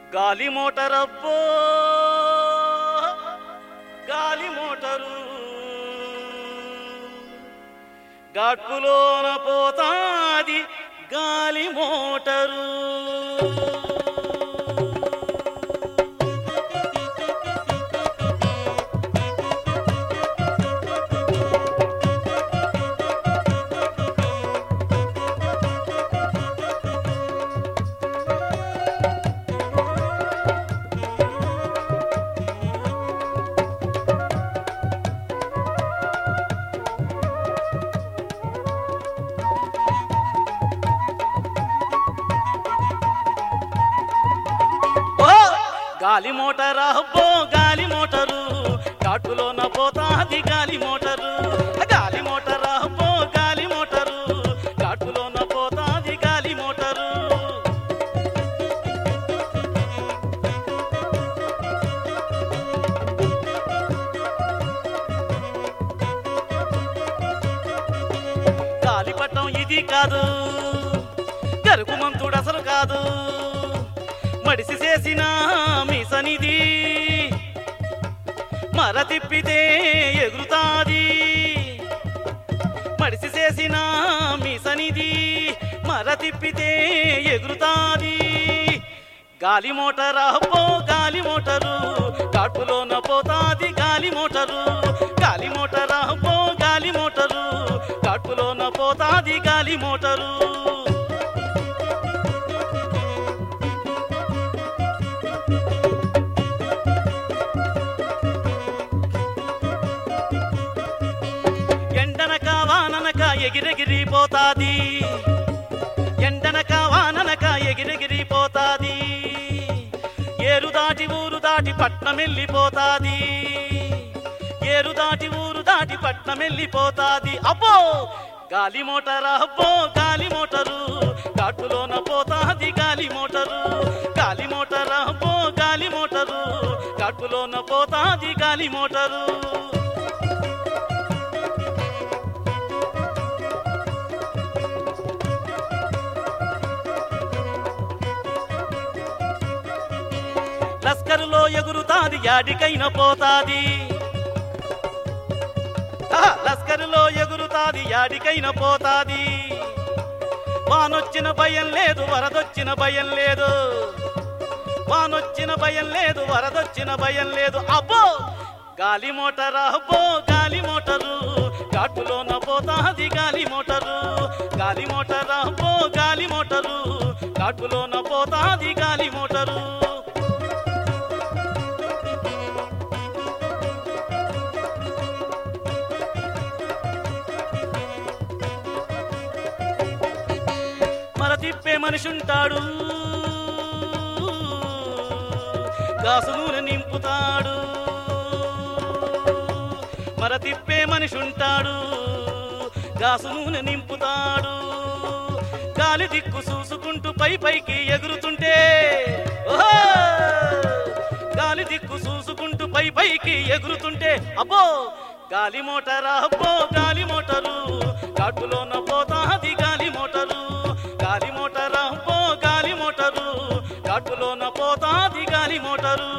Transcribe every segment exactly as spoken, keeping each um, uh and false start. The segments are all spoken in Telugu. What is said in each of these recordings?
గాలి మోటరబ్బో గాలి మోటరు గాడ్పులోన పోతాది గాలి మోటరు. గాలి మోటరా అబ్బో గాలి మోటరు కాటులోన పోతాది గాలి మోటరు. గాలి మోటరా అబ్బో గాలి మోటరు కాటులోన పోతాది గాలి మోటరు. గాలిపటం ఇది కాదు గరుకు మంతుడు అసలు కాదు, మడిసి చేసిన మీసనిది మర తిప్పితే ఎగురుతాది. మడిసి చేసిన మీసనిది మర తిప్పితే ఎగురుతాది. గాలి మోటరా అబ్బో గాలి మోటరు కాటులోన పోతాది గాలి మోటరు. గాలి మోటరా అబ్బో గాలి మోటరు కాటులోన పోతాది గాలి మోటరు. ఎగిరెగిరిపోతాది ఎండనక వాననక ఎగిరెగిరిపోతాది. ఏరు దాటి ఊరు దాటి పట్నం వెళ్ళిపోతాది. ఏరు దాటి ఊరు దాటి పట్నం వెళ్ళిపోతాది. అబ్బో గాలి మోటరా అబ్బో గాలి మోటరు కాటులోన పోతాది గాలి మోటరు. గాలి మోటరా అబ్బో గాలి మోటరు కాటులోన పోతాది గాలి మోటరు. లస్కరులో ఎగురుతాది యాడికైనా పోతాది. లస్కరులో ఎగురుతాది యాడికైనా పోతాది. వానొచ్చిన భయం లేదు వరదొచ్చిన భయం లేదు. వానొచ్చిన భయం లేదు వరదొచ్చిన భయం లేదు. అబ్బో గాలి మోటరా అబ్బో గాలి మోటరు కాటులోన పోతాది గాలి మోటరు. గాలి మోటరా అబ్బో గాలి మోటరు కాటులోన పోతాది గాలి మోటరు. మర తిప్పే మనిషుంటాడు గాసు నూనె నింపుతాడు. మర తిప్పే మనిషుంటాడు గాసు నూనె నింపుతాడు. గాలి దిక్కు చూసుకుంటూ పై పైకి ఎగురుతుంటే ఓహో గాలి దిక్కు చూసుకుంటూ పై పైకి ఎగురుతుంటే అబ్బో గాలి మోటరా అబ్బో గాలి మోటరు కాటులోన పోతాది గాలి మోటరు. గాలి మోటరా అబ్బో గాలి మోటరు కాటులోన పోతాది గాలి మోటరు.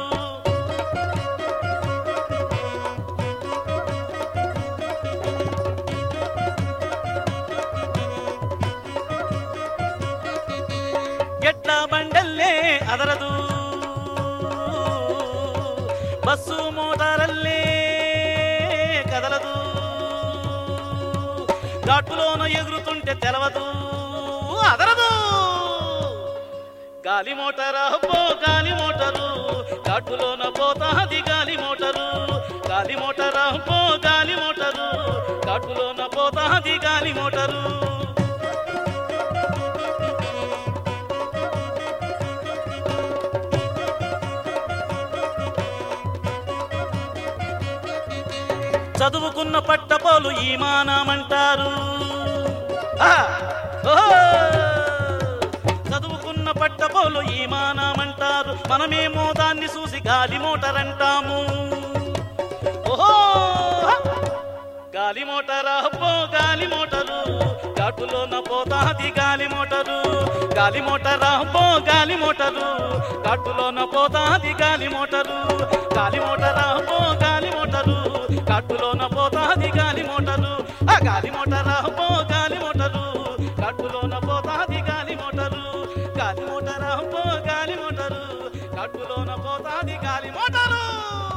ఎట్లా బండల్లే అదరదు బస్సు మోటారల్లే కదలదు. ఘాటులోన ఎగురుతుంటే తెలవదు అదరదు. గాలి మోటరా అబ్బో గాలి మోటరు ఘాటులోన పోతాది గాలి మోటరు. గాలి మోటరా అబ్బో గాలి మోటరు ఘాటులోన పోతాది గాలి మోటరు. చదువుకున్న పట్టపోలు ఈమానమంటారు. చదువుకున్న పట్టపోలు ఈమానమంటారు. మనమేమో దాన్ని చూసి గాలి మోటరంటాము. ఓహో గాలి మోటరా అబ్బో గాలి మోటరు కాటులోన పోతాది గాలి మోటరు. గాలి మోటరా అబ్బో గాలి మోటరు కట్టులోన పోతాది గాలి మోటరు గాలి మోటరా పో గాలి మోటరు కట్టులోన పోతాది గాలి మోటరు ఆ గాలి మోటరా పో గాలి మోటరు కట్టులోన పోతాది గాలి మోటరు గాలి మోటరా పో గాలి మోటరు కట్టులోన పోతాది గాలి మోటరు